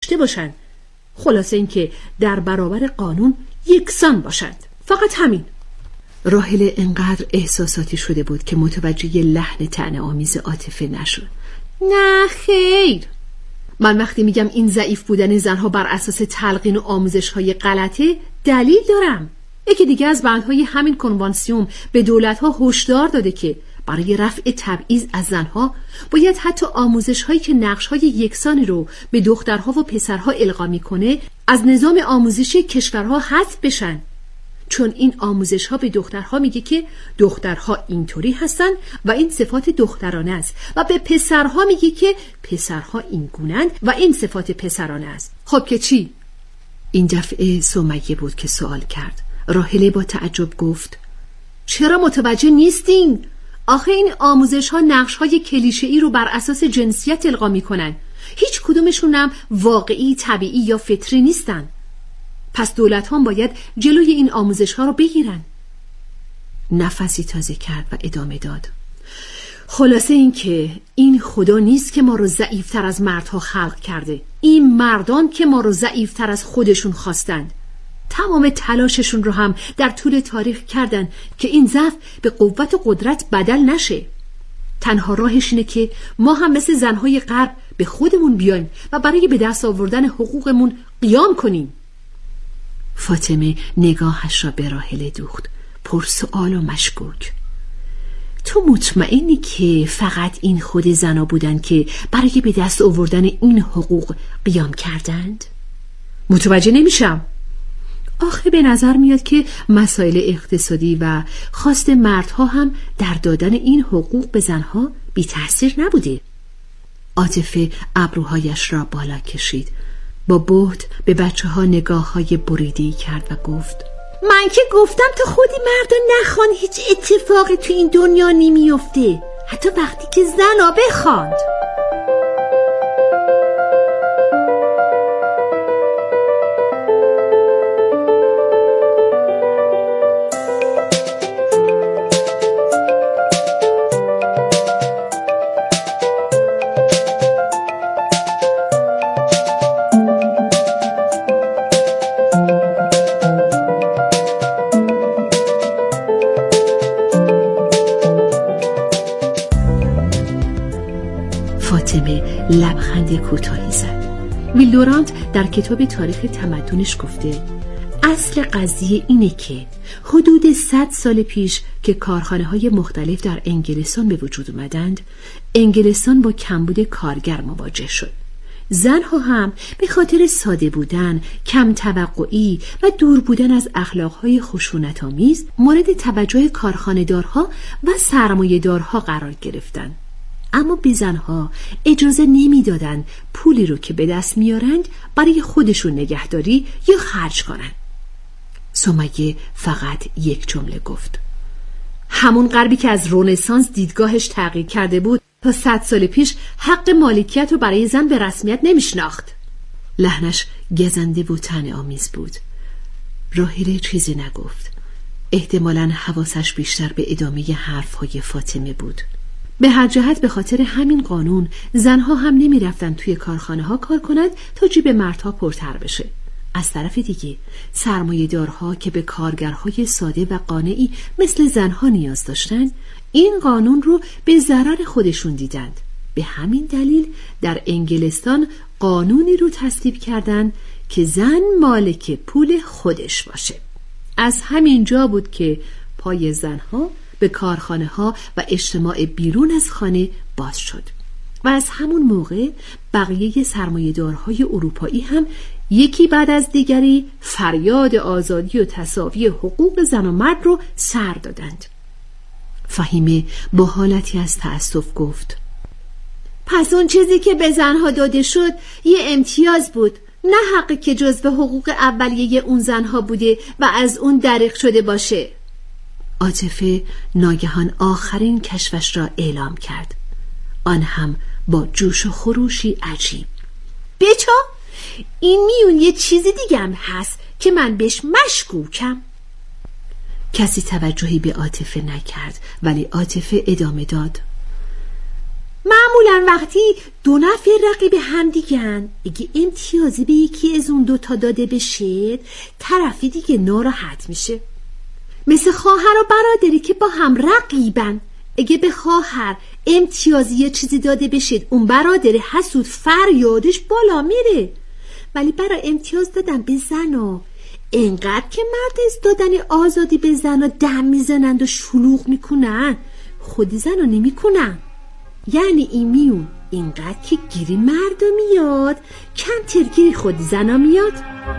داشته باشند. خلاصه این که در برابر قانون یکسان باشند. فقط همین. راحله انقدر احساساتی شده بود که متوجه لحن طعنه‌آمیز عاطفه نشد. نه خیر، من وقتی میگم این ضعیف بودن زنها بر اساس تلقین و آموزش‌های غلطه دلیل دارم. یکی دیگه از بندهای همین کنوانسیون به دولت‌ها هشدار داده که برای رفع تبعیض از زنها باید حتی آموزش‌هایی که نقش‌های یکسانی رو به دخترها و پسرها القا می‌کنه از نظام آموزشی کشورها حذف بشن، چون این آموزش‌ها به دخترها میگه که دخترها اینطوری هستن و این صفات دخترانه است و به پسرها میگه که پسرها این گونند و این صفات پسرانه است. خب که چی؟ این دفعه سمیه بود که سوال کرد. راحله با تعجب گفت چرا متوجه نیستین؟ آخه این آموزش‌ها نقش‌های کلیشه‌ای رو بر اساس جنسیت القا می‌کنن. هیچ کدومشون هم واقعی، طبیعی یا فطری نیستن. پس دولت‌ها باید جلوی این آموزش‌ها رو بگیرن. نفسی تازه کرد و ادامه داد. خلاصه این که این خدا نیست که ما رو ضعیف‌تر از مردها خلق کرده. این مردان که ما رو ضعیف‌تر از خودشون خواستند. تمام تلاششون رو هم در طول تاریخ کردن که این ضعف به قوت و قدرت بدل نشه. تنها راهش اینه که ما هم مثل زنهای غرب به خودمون بیایم و برای به دست آوردن حقوقمون قیام کنیم. فاطمه نگاهش را به راحله دوخت، پرسؤال و مشکوک. تو مطمئنی که فقط این خود زنا بودن که برای به دست آوردن این حقوق قیام کردند؟ متوجه نمیشم. آخه به نظر میاد که مسائل اقتصادی و خواست مردها هم در دادن این حقوق به زنها بی تأثیر نبوده. عاطفه ابروهایش را بالا کشید، با بهت به بچه ها نگاه های بریده‌ای کرد و گفت من که گفتم تا خودی مردا نخوان هیچ اتفاقی تو این دنیا نمیفته، حتی وقتی که زنا بخواند. فاطمه لبخند کوتاهی زد. ویل دورانت در کتاب تاریخ تمدنش گفته اصل قضیه اینه که حدود 100 سال پیش که کارخانه‌های مختلف در انگلستان به وجود اومدند، انگلستان با کمبود کارگر مواجه شد. زنها هم به خاطر ساده بودن، کم توقعی و دور بودن از اخلاقهای خشونت‌آمیز مورد توجه کارخانه‌دارها و سرمایه‌دارها قرار گرفتند. اما به زنها اجازه نمیدادند پولی رو که به دست میارند برای خودشون نگهداری یا خرج کنن. سمیه فقط یک جمله گفت. همون غربی که از رنسانس دیدگاهش تغییر کرده بود تا 100 سال پیش حق مالکیت رو برای زن به رسمیت نمیشناخت. لحنش گزنده و طعنه‌آمیز بود. راحله چیزی نگفت. احتمالاً حواسش بیشتر به ادامه حرفهای فاطمه بود. به هر جهت به خاطر همین قانون زنها هم نمی رفتن توی کارخانه ها کار کنند تا جیب مردها پرتر بشه. از طرف دیگه سرمایه‌دارها که به کارگرهای ساده و قانعی مثل زنها نیاز داشتن این قانون رو به ضرر خودشون دیدند. به همین دلیل در انگلستان قانونی رو تصویب کردند که زن مالک پول خودش باشه. از همین جا بود که پای زنها به کارخانه ها و اجتماع بیرون از خانه باز شد و از همون موقع بقیه سرمایه‌دارهای اروپایی هم یکی بعد از دیگری فریاد آزادی و تساوی حقوق زن و مرد رو سر دادند. فهیمه با حالتی از تأسف گفت پس اون چیزی که به زنها داده شد یه امتیاز بود، نه حقی که جزو حقوق اولیه اون زنها بوده و از اون دریغ شده باشه. عاطفه ناگهان آخرین کشفش را اعلام کرد، آن هم با جوش و خروشی عجیب. بچا این میون یه چیزی دیگه هم هست که من بهش مشکوکم. کسی توجهی به عاطفه نکرد، ولی عاطفه ادامه داد معمولا وقتی دو نفر رقیب هم دیگن، اگه امتیازی به یکی از اون دوتا داده بشه، طرفی دیگه ناراحت میشه. مثل خواهر و برادری که با هم رقیبن، اگه به خواهر امتیازی یه چیزی داده بشه، اون برادر حسود فریادش بالا میره. ولی برای امتیاز دادن به زنا اینقدر که مرد از دادن آزادی به زنا دم میزنند و شلوغ میکنن، خودی زنا نمیکنن. یعنی این میون اینقدر که گیری مرد میاد، کمتر گیری خودی زنا میاد.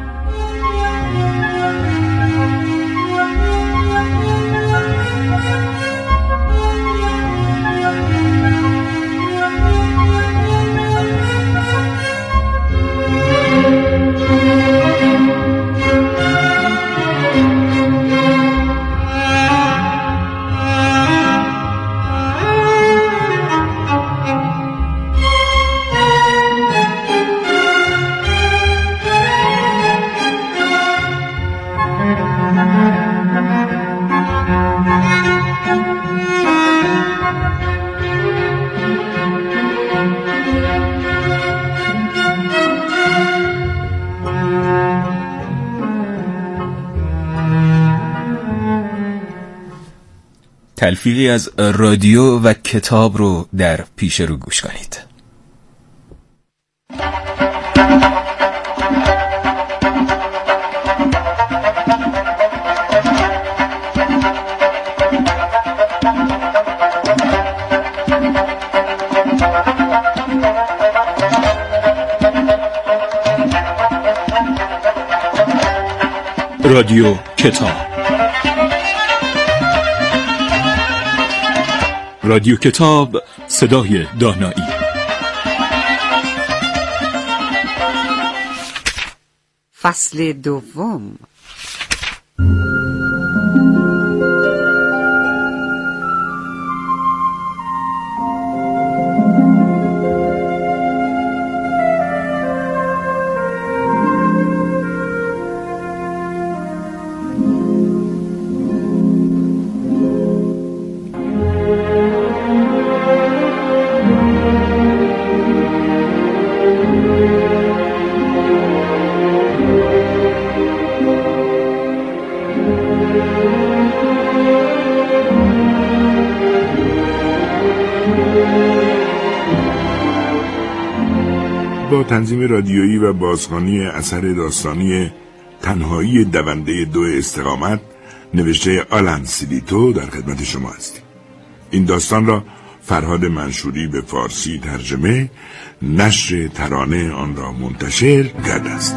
تلفیقی از رادیو و کتاب رو در پیش رو گوش کنید. رادیو کتاب. رادیو کتاب، صدای دانایی. فصل دوم. با تنظیم رادیویی و بازخوانی اثر داستانی تنهایی دونده دو استقامت نوشته آلن سیلیتو در خدمت شما هستیم. این داستان را فرهاد منشوری به فارسی ترجمه، نشر ترانه آن را منتشر کرده است.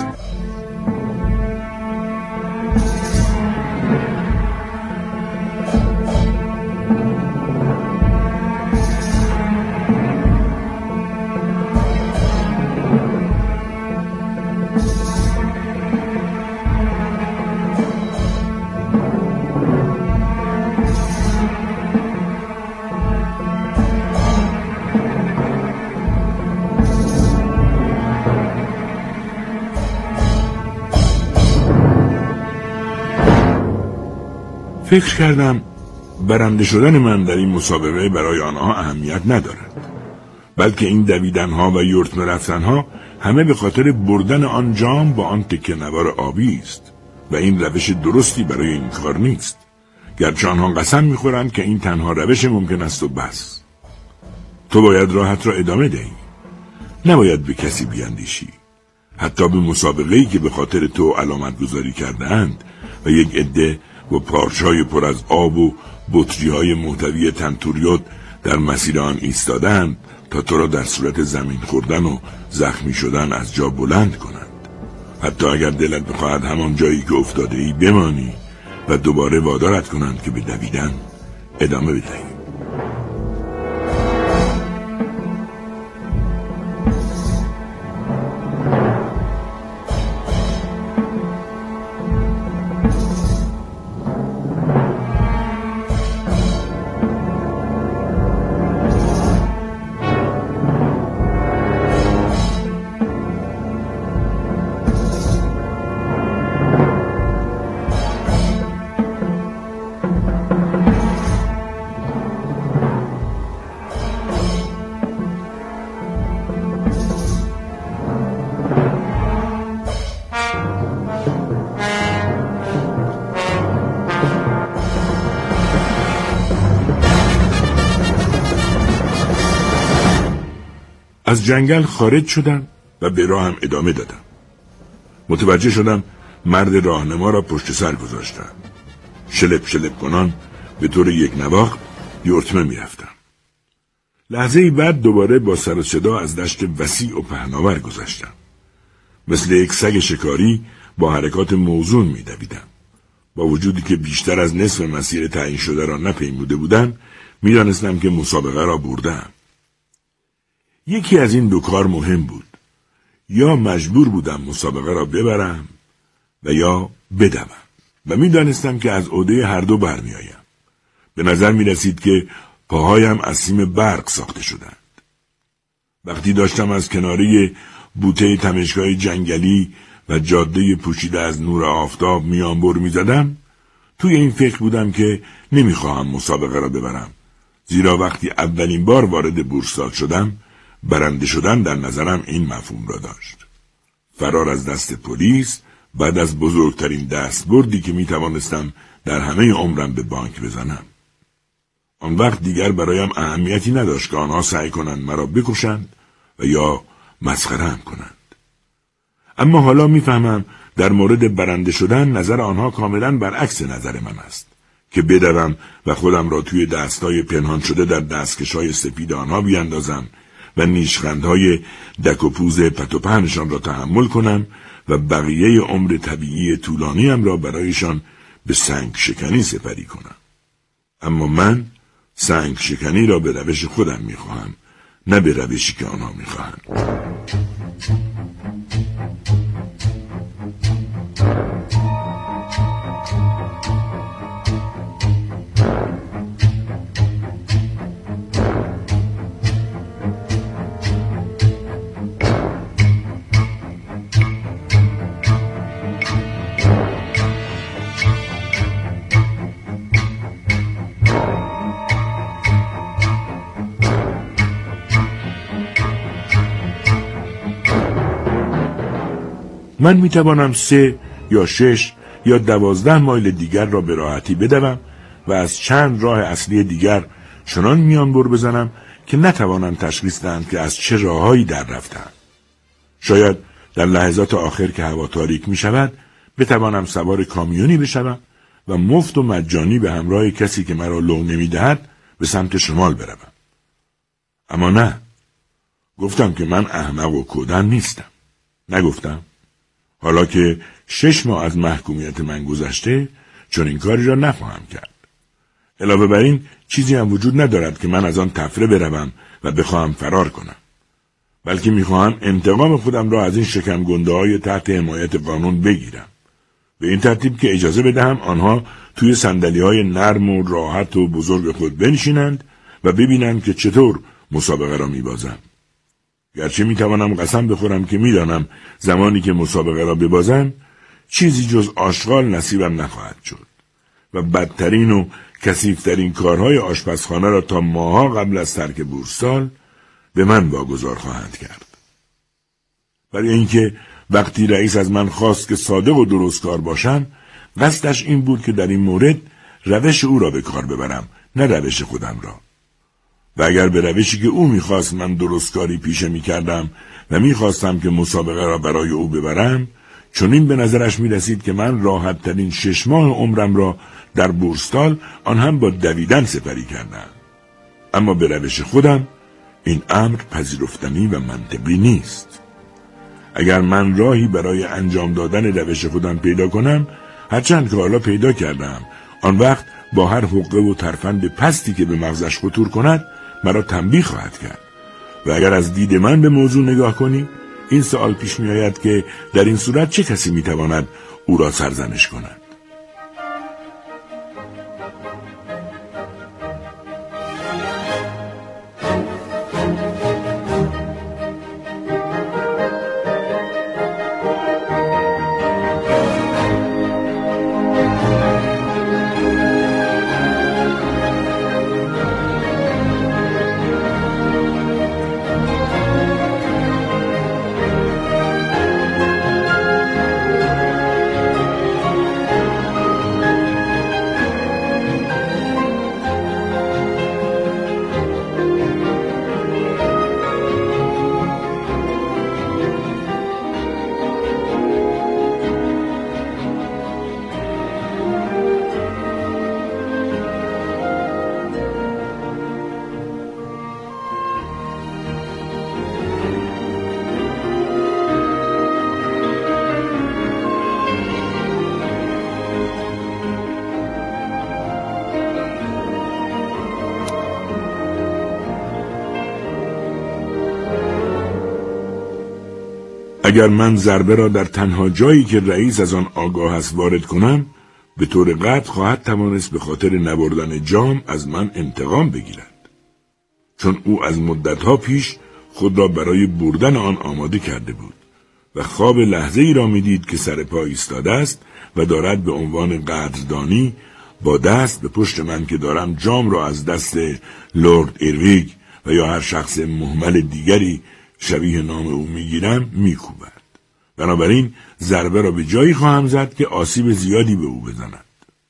فکر کردم برنده شدن من در این مسابقه برای آنها اهمیت ندارد، بلکه این دویدنها و یورتمه رفتنها همه به خاطر بردن آن جام با آن تکه نوار آبی است و این روش درستی برای این کار نیست، گرچه آنها قسم میخورند که این تنها روش ممکن است و بس. تو باید راحت را ادامه دهی، نباید به کسی بیاندیشی، حتی به مسابقه‌ای که به خاطر تو علامت گذاری کرده اند و یک عده و پارچه‌های پر از آب و بطری‌های محتوی تنتوریوت در مسیر آن ایستادند تا تو را در صورت زمین خوردن و زخمی شدن از جا بلند کنند. حتی اگر دلت بخواهد همان جایی که افتاده ای بمانی و دوباره وادارت کنند که به دویدن ادامه بدهی. از جنگل خارج شدم و به راهم ادامه دادم. متوجه شدم مرد راهنما را پشت سر گذاشتم. شلپ شلپ کنان به طور یک نواخت یورتمه می رفتم. لحظه‌ای بعد دوباره با سر و صدا از دشت وسیع و پهناور گذشتم. مثل یک سگ شکاری با حرکات موزون می دویدم. با وجودی که بیشتر از نصف مسیر تعیین شده را نپیموده بودم، می دانستم که مسابقه را بردم. یکی از این دو کار مهم بود. یا مجبور بودم مسابقه را ببرم و یا بدوم و می دانستم که از عهده هر دو برمی آیم. به نظر می رسید که پاهایم از سیم برق ساخته شدند. وقتی داشتم از کناره بوته تمشکای جنگلی و جاده پوشیده از نور آفتاب میانبر می زدم، توی این فکر بودم که نمی خواهم مسابقه را ببرم، زیرا وقتی اولین بار وارد بورسال شدم، برنده شدن در نظرم این مفهوم را داشت: فرار از دست پلیس بعد از بزرگترین دستبردی که می توانستم در همه عمرم به بانک بزنم. آن وقت دیگر برایم اهمیتی نداشت که آنها سعی کنند مرا بکشند و یا مسخره‌ام کنند. اما حالا میفهمم در مورد برنده شدن نظر آنها کاملا برعکس نظر من است، که بدوم و خودم را توی دستای پنهان شده در دستکشای سپید آنها بیاندازم و نیشخندهای دک و پوز پت و پهنشان را تحمل کنم و بقیه عمر طبیعی طولانیم را برایشان به سنگ شکنی سپری کنم. اما من سنگ شکنی را به روش خودم میخواهم، نه به روشی که آنها میخواهند. من میتوانم 3 یا 6 یا 12 مایل دیگر را به راحتی بدوم و از چند راه اصلی دیگر چنان میانبر بزنم که نتوانم تشخیص دهم که از چه راههایی در رفتم. شاید در لحظات آخر که هوا تاریک می شود بتوانم سوار کامیونی بشوم و مفت و مجانی به همراه کسی که مرا لو نمی دهد به سمت شمال بروم. اما نه، گفتم که من احمق و کودن نیستم. نگفتم؟ حالا که 6 ماه از محکومیت من گذشته، چون این کاری را نخواهم کرد. علاوه بر این چیزی هم وجود ندارد که من از آن تفره بروم و بخواهم فرار کنم، بلکه میخواهم انتقام خودم را از این شکم گنده های تحت حمایت قانون بگیرم، به این ترتیب که اجازه بدهم آنها توی صندلی های نرم و راحت و بزرگ خود بنشینند و ببینند که چطور مسابقه را میبازم. گرچه میتوانم قسم بخورم که میدانم زمانی که مسابقه را ببازم چیزی جز آشغال نصیبم نخواهد شد و بدترین و کثیفترین کارهای آشپزخانه را تا ماها قبل از ترک بورسال به من واگذار خواهند کرد. برای اینکه وقتی رئیس از من خواست که صادق و درستکار باشم، قصدش این بود که در این مورد روش او را به کار ببرم، نه روش خودم را. و اگر به روشی که او میخواست من درستکاری پیشه میکردم و میخواستم که مسابقه را برای او ببرم، چون این به نظرش میرسید که من راحت ترین 6 ماه عمرم را در بورستال آن هم با دویدن سپری کردم. اما به روش خودم این امر پذیرفتنی و منطقی نیست. اگر من راهی برای انجام دادن روش خودم پیدا کنم، هرچند که حالا پیدا کردم، آن وقت با هر حقه و ترفند پستی که به مغزش خطور کند مرا تنبیه خواهد کرد. و اگر از دید من به موضوع نگاه کنی، این سوال پیش می آید که در این صورت چه کسی می تواند او را سرزنش کند؟ اگر من ضربه را در تنها جایی که رئیس از آن آگاه است وارد کنم، به طور قطع خواهد توانست به خاطر نبردن جام از من انتقام بگیرد، چون او از مدتها پیش خود را برای بردن آن آماده کرده بود و خواب لحظه ای را میدید که سر پا ایستاده است و دارد به عنوان قدردانی با دست به پشت من که دارم جام را از دست لورد ایرویگ و یا هر شخص مهمل دیگری شبیه نام او میگیرم میکوبد. بنابراین ضربه را به جایی خواهم زد که آسیب زیادی به او بزند.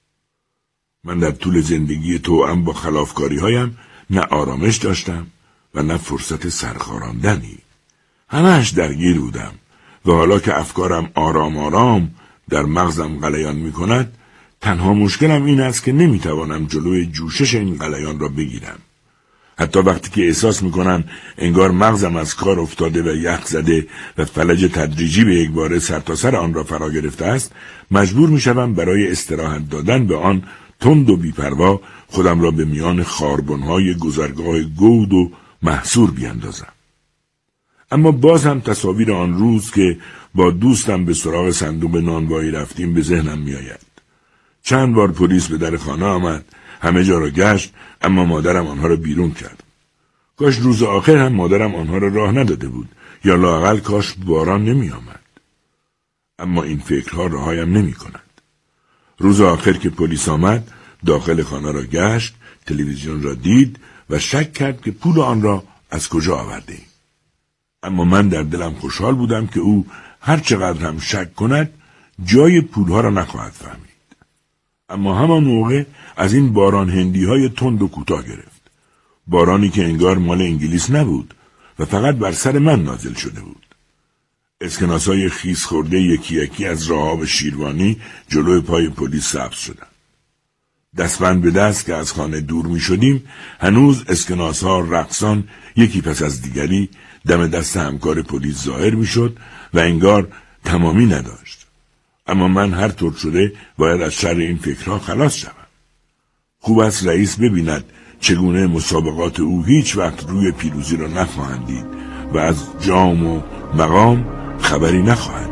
من در طول زندگی توأم با خلافکاری‌هایم نه آرامش داشتم و نه فرصت سرخاراندنی. همه‌اش درگیر بودم و حالا که افکارم آرام آرام در مغزم غلیان می‌کند، تنها مشکلم این است که نمی‌توانم جلوی جوشش این غلیان را بگیرم. حتی وقتی که احساس می‌کنم انگار مغزم از کار افتاده و یخ زده و فلج تدریجی به یک باره سرتاسر آن را فرا گرفته است، مجبور می‌شوم برای استراحت دادن به آن تند و بی‌پروا خودم را به میان خاربن‌های گذرگاه گود و محصور بیاندازم. اما باز هم تصاویر آن روز که با دوستم به سراغ صندوق نانوایی رفتیم به ذهنم می‌آید. چند بار پلیس به در خانه آمد، همه جا را گشت، اما مادرم آنها را بیرون کرد. کاش روز آخر هم مادرم آنها را راه نداده بود، یا لااقل کاش باران نمی آمد. اما این فکرها رهایم نمی کند. روز آخر که پلیس آمد، داخل خانه را گشت، تلویزیون را دید و شک کرد که پول آن را از کجا آورده ایم. اما من در دلم خوشحال بودم که او هر چقدر هم شک کند، جای پولها را نخواهد فهمید. اما همان موقع از این باران هندی‌های تند و کوتاه گرفت. بارانی که انگار مال انگلیس نبود و فقط بر سر من نازل شده بود. اسکناس‌های خیس خورده یکی یکی از راه‌آب شیروانی جلوی پای پلیس سبز شدند. دستبند به دست که از خانه دور می شدیم، هنوز اسکناس‌ها رقصان یکی پس از دیگری دم دست همکار پلیس ظاهر می شد و انگار تمامی نداشت. اما من هر طور شده باید از شر این فکرها خلاص شوم. خوب است رئیس ببیند چگونه مسابقات او هیچ وقت روی پیروزی را نخواهند دید و از جام و مقام خبری نخواهند.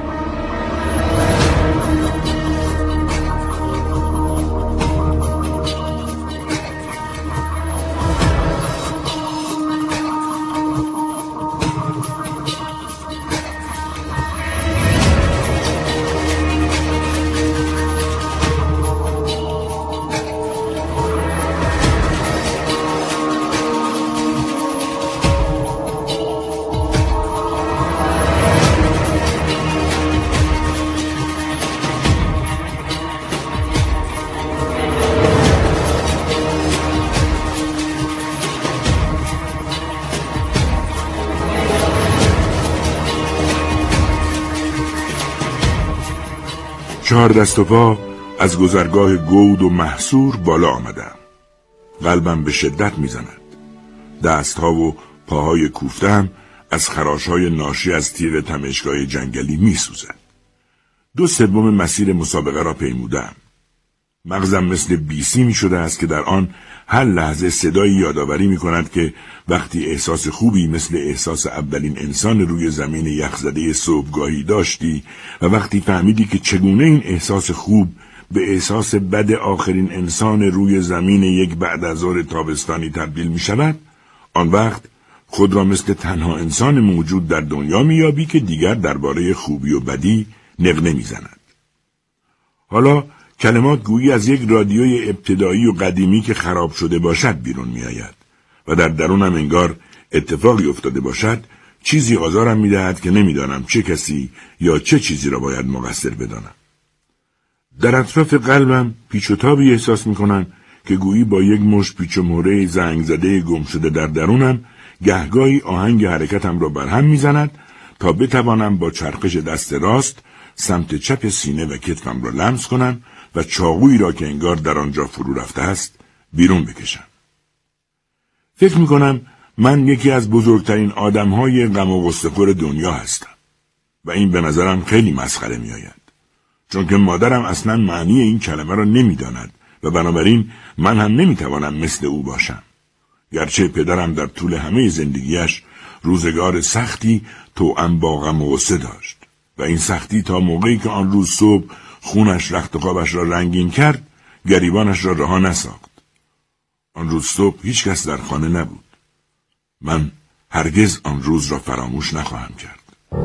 4 دست و پا از گذرگاه گود و محصور بالا آمدم. قلبم به شدت میزند. دستها و پاهای کوفته‌ام از خراشهای ناشی از تیغ تمشکای جنگلی میسوزد. 2/3 مسیر مسابقه را پیمودم. مغزم مثل بیسی می شده است که در آن هر لحظه صدایی یادآوری می کند که وقتی احساس خوبی مثل احساس اولین انسان روی زمین یخزده صبحگاهی داشتی و وقتی فهمیدی که چگونه این احساس خوب به احساس بد آخرین انسان روی زمین یک بعد از ظهر تابستانی تبدیل می شود، آن وقت خود را مثل تنها انسان موجود در دنیا می یابی که دیگر درباره خوبی و بدی نغنه می زند. حالا کلمات گویی از یک رادیوی ابتدایی و قدیمی که خراب شده باشد بیرون می آید و در درونم انگار اتفاقی افتاده باشد چیزی آزارم می دهد که نمی دانم چه کسی یا چه چیزی را باید مقصر بدانم. در اطراف قلبم پیچ و تابی احساس می کنم که گویی با یک مشت پیچ و مهره زنگ زده گم شده در درونم گهگاهی آهنگ حرکتم را برهم می زند تا بتوانم با چرخش دست راست سمت چپ سینه و کتفم را لمس کنم و چاقویی را که انگار در آنجا فرو رفته است بیرون بکشم. فکر می کنم من یکی از بزرگترین آدمهای غم و غصه‌خور دنیا هستم و این به نظرم خیلی مسخره می آید. چون که مادرم اصلا معنی این کلمه را نمی داند و بنابراین من هم نمی توانم مثل او باشم. گرچه پدرم در طول همه زندگیش روزگار سختی توأم با غم و غصه داشت و این سختی تا موقعی که آن روز صبح خونش رخت خوابش را رنگین کرد گریبانش را رها نساخت. آن روز صبح هیچ کس در خانه نبود. من هرگز آن روز را فراموش نخواهم کرد.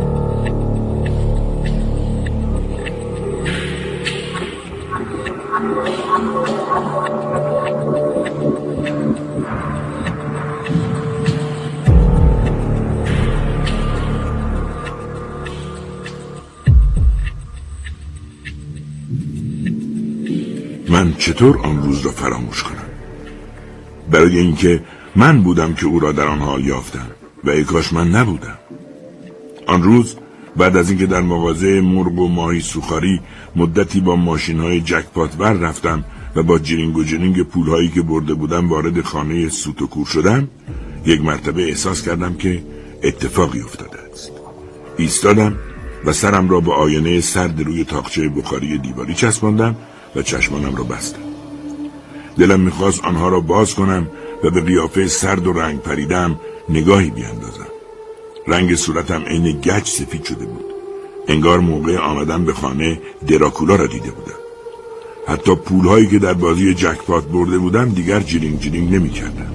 من چطور آن روز را فراموش کنم؟ برای اینکه من بودم که او را در آن حال یافتم و ای کاش من نبودم. آن روز بعد از اینکه در مغازه مرغ و ماهی سوخاری مدتی با ماشین‌های جکپات ور رفتم و با جرینگ و جرینگ پول‌هایی که برده بودم وارد خانه سوت و کور شدم، یک مرتبه احساس کردم که اتفاقی افتاده است. ایستادم و سرم را با آینه سرد روی تاقچه بخاری دیواری چسباندم و چشمانم را بستم. دلم می‌خواست آنها را باز کنم و به قیافه سرد و رنگ پریدم نگاهی بیاندازم. رنگ صورتم عین گچ سفید شده بود. انگار موقع آمدن به خانه دراکولا را دیده بودم. حتی پولهایی که در بازی جکپات برده بودم دیگر جرینگ جرینگ نمی‌کردم.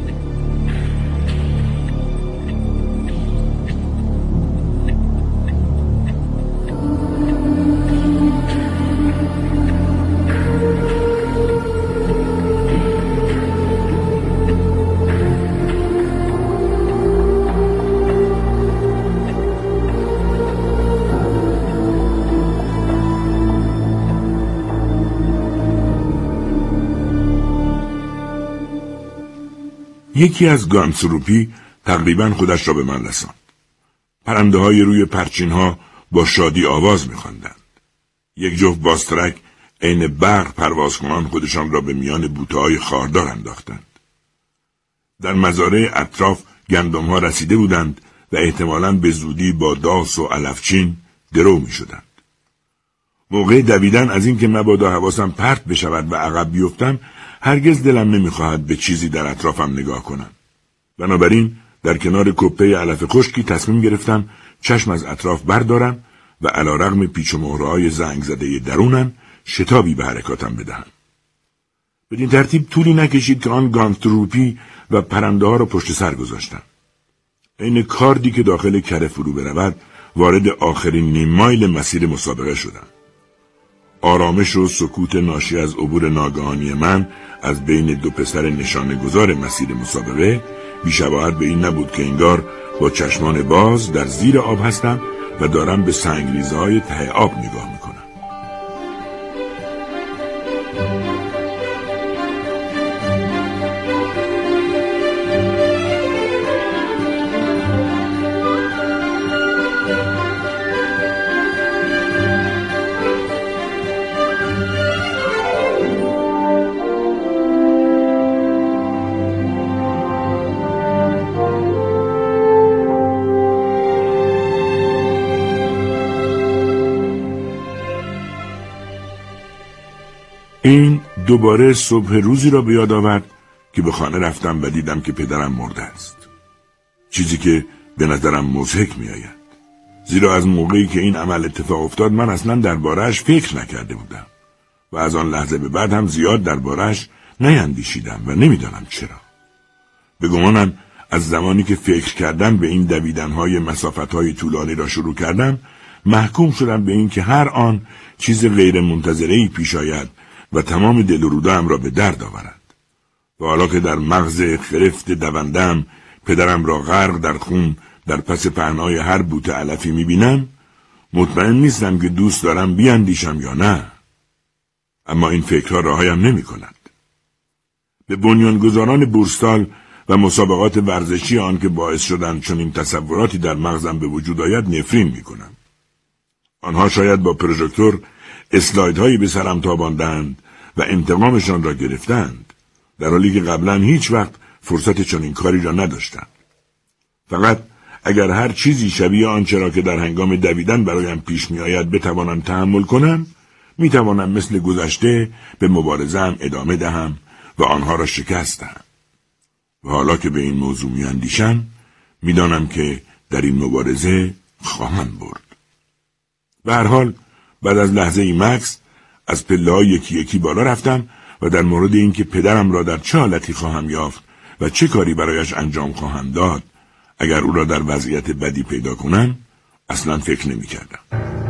یکی از گانسروپی تقریبا خودش را به من رساند. پرنده های روی پرچین ها با شادی آواز می‌خواندند. یک جفت باسترک عین برق پرواز کنان خودشان را به میان بوته های خاردار انداختند. در مزارع اطراف گندم ها رسیده بودند و احتمالاً به زودی با داس و علفچین درو می‌شدند. موقع دویدن از اینکه مبادا حواسم پرت بشود و عقب بیفتم هرگز دلم نمیخواهد به چیزی در اطرافم نگاه کنم. بنابراین در کنار کپه علف خشکی تصمیم گرفتم چشم از اطراف بردارم و علیرغم پیچ و مهره‌های زنگ زده درونم شتابی به حرکاتم بدهم. بدین ترتیب طولی نکشید که آن گانتروپی و پرنده ها را پشت سر گذاشتم. عین کاردی که داخل کره فرو برود وارد آخرین نیم مایل مسیر مسابقه شدم. آرامش و سکوت ناشی از عبور ناگهانی من از بین دو پسر نشانه‌گذار مسیر مسابقه بی‌شباهت به این نبود که انگار با چشمان باز در زیر آب هستم و دارم به سنگریزهای ته آب نگاه میکنم. این دوباره صبح روزی را به یاد آورد که به خانه رفتم و دیدم که پدرم مرده است. چیزی که به نظرم مضحک می آید. زیرا از موقعی که این عمل اتفاق افتاد من اصلا درباره‌اش فکر نکرده بودم و از آن لحظه به بعد هم زیاد درباره‌اش نیندیشیدم و نمیدانم چرا. به گمانم از زمانی که فکر کردم به این دویدن‌های مسافت‌های طولانی را شروع کردم محکوم شدم به این که هر آن چیز غیر منتظره‌ای پیش آید و تمام دل و روده‌ام را به درد آورد. و حالا که در مغز خرفت دوندم پدرم را غرق در خون در پس پهنای هر بوته علفی می‌بینم، مطمئن نیستم که دوست دارم بیاندیشم یا نه. اما این فکرها رهایم نمی‌کند. به بنیانگذاران بورستال و مسابقات ورزشی آن که باعث شدند چنین تصوراتی در مغزم به وجود آید نفرین می‌کنم. آنها شاید با پروژکتور اسلایدهایی به سرم تاباندند و انتقامشان را گرفتند، در حالی که قبلا هیچ وقت فرصت چنین کاری را نداشتم. فقط اگر هر چیزی شبیه آنچه را که در هنگام دویدن برایم پیش می آید بتوانم تحمل کنم، می توانم مثل گذشته به مبارزه‌ام ادامه دهم و آنها را شکست دهم. و حالا که به این موضوع می اندیشم، می دانم که در این مبارزه خواهم برد. به هر حال بعد از لحظه ای مکث از پله‌ها یکی یکی بالا رفتم و در مورد اینکه پدرم را در چه حالتی خواهم یافت و چه کاری برایش انجام خواهم داد اگر او را در وضعیت بدی پیدا کنم اصلا فکر نمی کردم.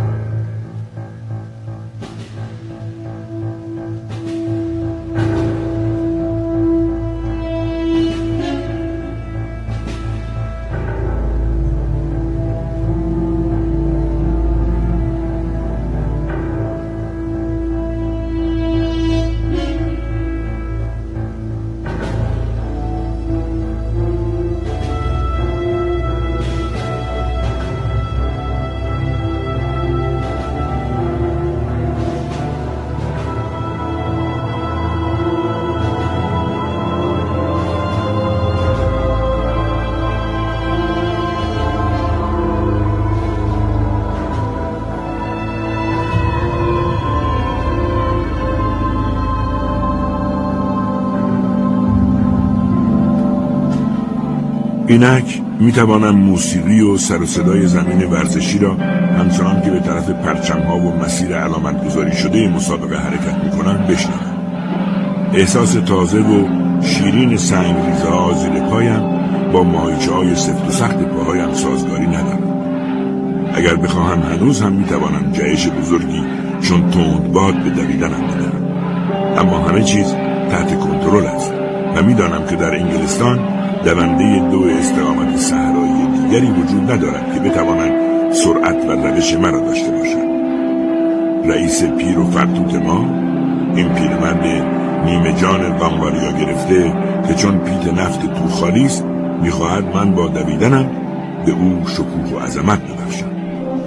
اینک میتوانم موسیقی و سر و صدای زمین ورزشی را همچنان که به طرف پرچم‌ها و مسیر علامت گذاری شده مسابقه حرکت میکنم بشنوم. احساس تازه و شیرین سنگریزه‌ها زیر پایم با ماهیچه‌های سفت و سخت پاهایم سازگاری ندارد. اگر بخواهم هنوز هم میتوانم جهش بزرگی چون تندباد به دویدنم بدهم، اما همه چیز تحت کنترل است و میدانم که در انگلستان دونده دو استقامت صحرایی دیگری وجود ندارد که بتواند سرعت و روش مرا داشته باشد. رئیس پیر و فرتوت ما، این پیرمرد نیمه جان بامباریا گرفته که چون پیت نفت تو خالی است، میخواهد من با دویدنم به او شکوه و عظمت ببخشم.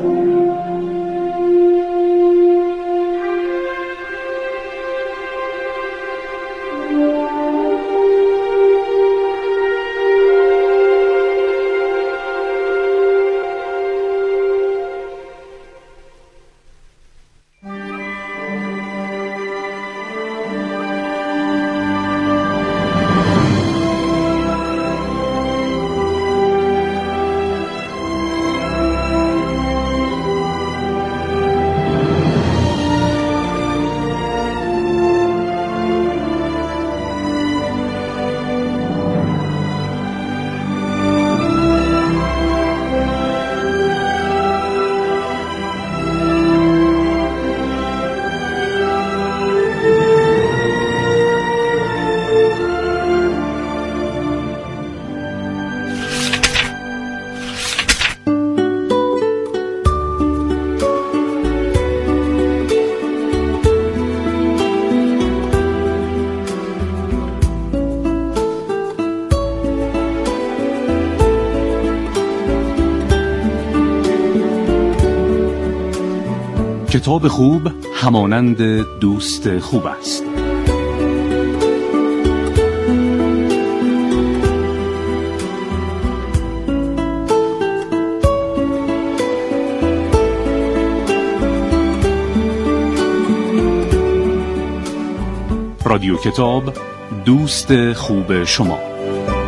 کتاب خوب همانند دوست خوب است. رادیو کتاب دوست خوب شما.